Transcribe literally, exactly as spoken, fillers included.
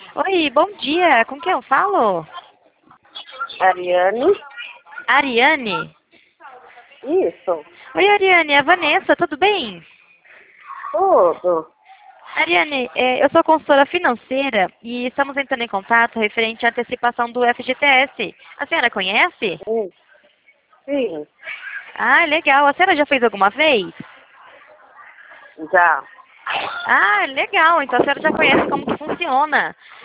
Oi, bom dia. Com quem eu falo? Ariane? Ariane? Isso. Oi, Ariane, é a Vanessa, tudo bem? Tudo. Ariane, é, eu sou consultora financeira e estamos entrando em contato referente à antecipação do F G T S. A senhora conhece? Sim. Sim. Ah, legal. A senhora já fez alguma vez? Já. Ah, legal. Então a senhora já conhece como que funciona.